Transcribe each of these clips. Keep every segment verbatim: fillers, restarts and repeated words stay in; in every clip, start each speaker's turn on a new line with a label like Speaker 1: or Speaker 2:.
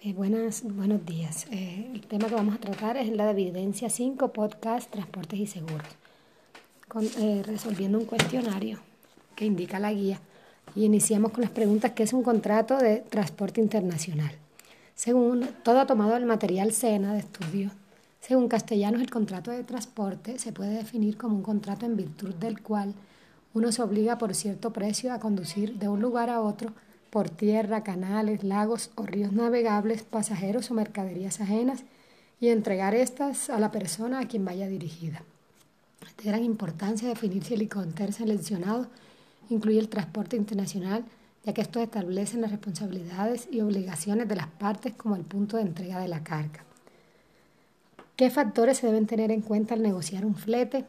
Speaker 1: Eh, buenas, buenos días. Eh, el tema que vamos a tratar es la de evidencia cinco, podcast, transportes y seguros, con, eh, resolviendo un cuestionario que indica la guía. Y iniciamos con las preguntas: ¿qué es un contrato de transporte internacional? Según todo tomado del material SENA de estudio, según Castellanos, el contrato de transporte se puede definir como un contrato en virtud del cual uno se obliga por cierto precio a conducir de un lugar a otro por tierra, canales, lagos o ríos navegables, pasajeros o mercaderías ajenas, y entregar estas a la persona a quien vaya dirigida. Es de gran importancia definir si el conter seleccionado incluye el transporte internacional, ya que estos establecen las responsabilidades y obligaciones de las partes como el punto de entrega de la carga. ¿Qué factores se deben tener en cuenta al negociar un flete?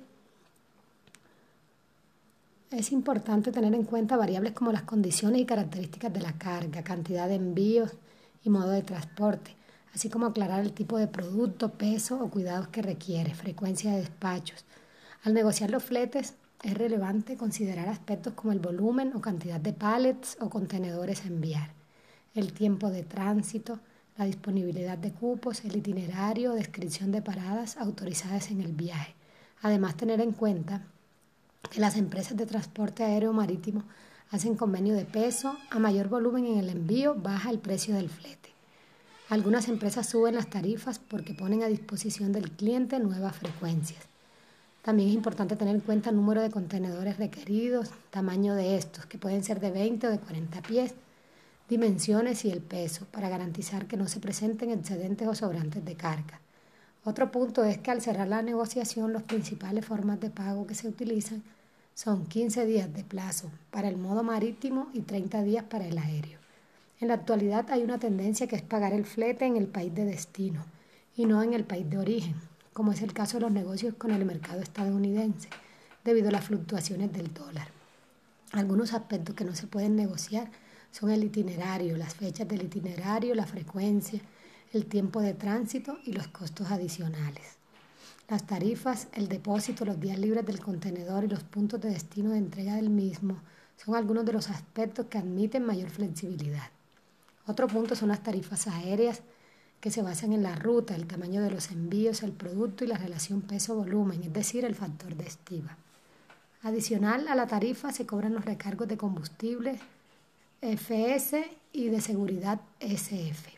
Speaker 1: Es importante tener en cuenta variables como las condiciones y características de la carga, cantidad de envíos y modo de transporte, así como aclarar el tipo de producto, peso o cuidados que requiere, frecuencia de despachos. Al negociar los fletes es relevante considerar aspectos como el volumen o cantidad de pallets o contenedores a enviar, el tiempo de tránsito, la disponibilidad de cupos, el itinerario, descripción de paradas autorizadas en el viaje. Además, tener en cuenta que las empresas de transporte aéreo marítimo hacen convenio de peso. A mayor volumen en el envío, baja el precio del flete. Algunas empresas suben las tarifas porque ponen a disposición del cliente nuevas frecuencias. También es importante tener en cuenta el número de contenedores requeridos, tamaño de estos, que pueden ser de veinte o de cuarenta pies, dimensiones y el peso, para garantizar que no se presenten excedentes o sobrantes de carga. Otro punto es que al cerrar la negociación, las principales formas de pago que se utilizan son quince días de plazo para el modo marítimo y treinta días para el aéreo. En la actualidad hay una tendencia que es pagar el flete en el país de destino y no en el país de origen, como es el caso de los negocios con el mercado estadounidense, debido a las fluctuaciones del dólar. Algunos aspectos que no se pueden negociar son el itinerario, las fechas del itinerario, la frecuencia, el tiempo de tránsito y los costos adicionales. Las tarifas, el depósito, los días libres del contenedor y los puntos de destino de entrega del mismo son algunos de los aspectos que admiten mayor flexibilidad. Otro punto son las tarifas aéreas, que se basan en la ruta, el tamaño de los envíos, el producto y la relación peso-volumen, es decir, el factor de estiva. Adicional a la tarifa se cobran los recargos de combustible F S y de seguridad S F.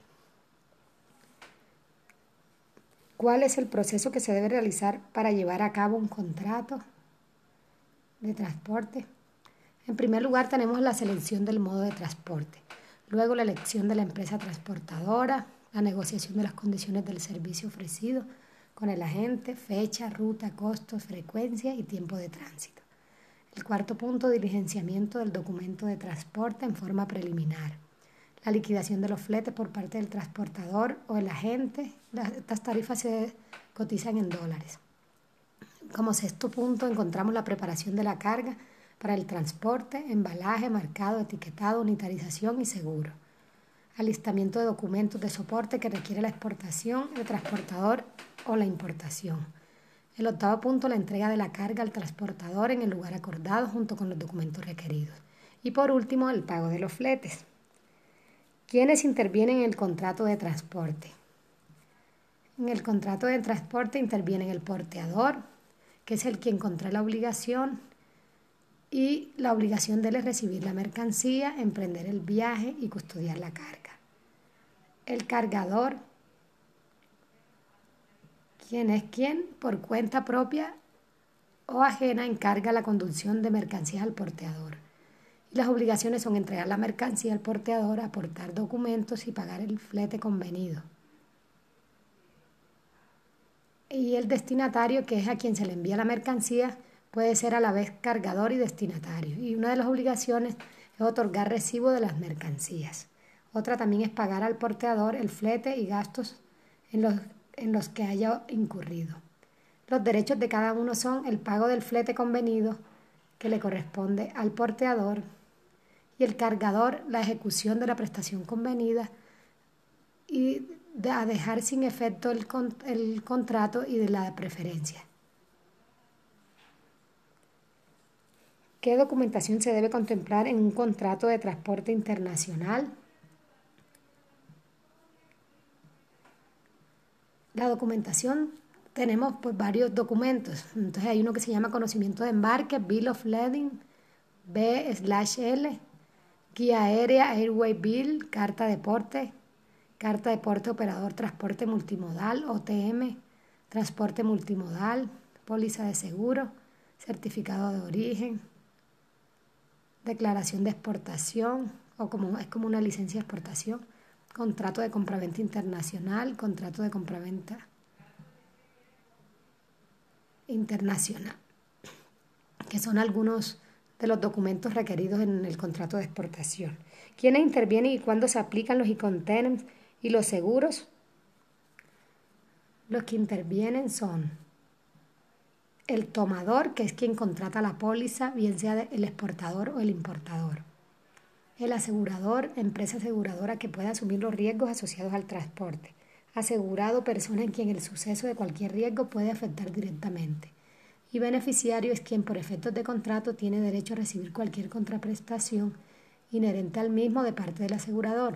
Speaker 1: ¿Cuál es el proceso que se debe realizar para llevar a cabo un contrato de transporte? En primer lugar, tenemos la selección del modo de transporte, luego la elección de la empresa transportadora, la negociación de las condiciones del servicio ofrecido con el agente, fecha, ruta, costos, frecuencia y tiempo de tránsito. El cuarto punto, diligenciamiento del documento de transporte en forma preliminar. La liquidación de los fletes por parte del transportador o el agente. Estas tarifas se cotizan en dólares. Como sexto punto, encontramos la preparación de la carga para el transporte, embalaje, marcado, etiquetado, unitarización y seguro. Alistamiento de documentos de soporte que requiere la exportación, el transportador o la importación. El octavo punto, la entrega de la carga al transportador en el lugar acordado junto con los documentos requeridos. Y por último, el pago de los fletes. ¿Quiénes intervienen en el contrato de transporte? En el contrato de transporte intervienen el porteador, que es el quien contrae la obligación, y la obligación de él es recibir la mercancía, emprender el viaje y custodiar la carga. El cargador, quien es quien por cuenta propia o ajena encarga la conducción de mercancías al porteador. Y las obligaciones son entregar la mercancía al porteador, aportar documentos y pagar el flete convenido. Y el destinatario, que es a quien se le envía la mercancía, puede ser a la vez cargador y destinatario. Y una de las obligaciones es otorgar recibo de las mercancías. Otra también es pagar al porteador el flete y gastos en los, en los que haya incurrido. Los derechos de cada uno son el pago del flete convenido, que le corresponde al porteador, y el cargador, la ejecución de la prestación convenida y de a dejar sin efecto el, con, el contrato y de la preferencia. ¿Qué documentación se debe contemplar en un contrato de transporte internacional? La documentación, tenemos pues varios documentos. Entonces hay uno que se llama conocimiento de embarque, Bill of Lading, B slash L, guía aérea, Airway Bill, carta de porte, carta de porte operador, transporte multimodal, O T M, transporte multimodal, póliza de seguro, certificado de origen, declaración de exportación, o como es como una licencia de exportación, contrato de compraventa internacional, contrato de compraventa internacional, que son algunos de los documentos requeridos en el contrato de exportación. ¿Quiénes intervienen y cuándo se aplican los Incoterms y los seguros? Los que intervienen son el tomador, que es quien contrata la póliza, bien sea el exportador o el importador. El asegurador, empresa aseguradora que puede asumir los riesgos asociados al transporte. Asegurado, persona en quien el suceso de cualquier riesgo puede afectar directamente. Y beneficiario es quien por efectos de contrato tiene derecho a recibir cualquier contraprestación inherente al mismo de parte del asegurador.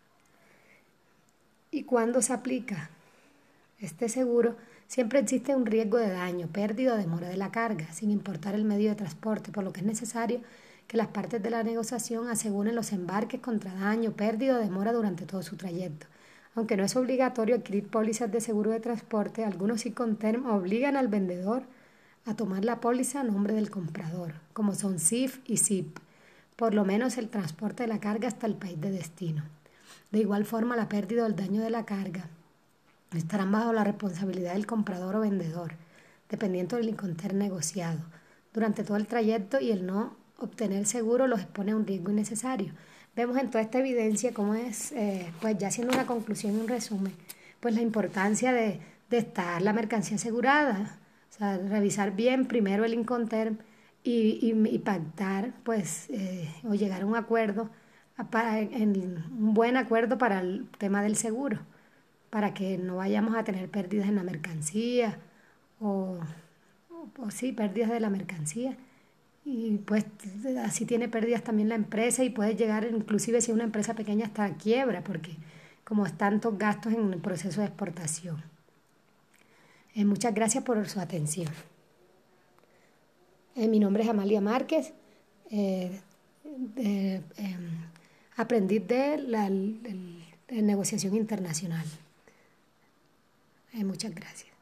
Speaker 1: ¿Y cuándo se aplica este seguro? Siempre existe un riesgo de daño, pérdida o demora de la carga, sin importar el medio de transporte, por lo que es necesario que las partes de la negociación aseguren los embarques contra daño, pérdida o demora durante todo su trayecto. Aunque no es obligatorio adquirir pólizas de seguro de transporte, algunos Incoterms obligan al vendedor a tomar la póliza a nombre del comprador, como son S I F y S I P, por lo menos el transporte de la carga hasta el país de destino. De igual forma, la pérdida o el daño de la carga estarán bajo la responsabilidad del comprador o vendedor, dependiendo del Incoterm negociado, durante todo el trayecto, y el no obtener seguro los expone a un riesgo innecesario. Vemos en toda esta evidencia cómo es, eh, pues ya haciendo una conclusión y un resumen, pues la importancia de, de estar la mercancía asegurada, o sea, revisar bien primero el Incoterm y, y, y pactar, pues, eh, o llegar a un acuerdo, para, en, un buen acuerdo para el tema del seguro, para que no vayamos a tener pérdidas en la mercancía o, o, o sí, pérdidas de la mercancía. Y pues así tiene pérdidas también la empresa y puede llegar, inclusive si es una empresa pequeña, hasta quiebra, porque como es tantos gastos en el proceso de exportación. Eh, muchas gracias por su atención. Eh, mi nombre es Amalia Márquez, eh, eh, eh, aprendiz de la el, el, negociación internacional. Eh, muchas gracias.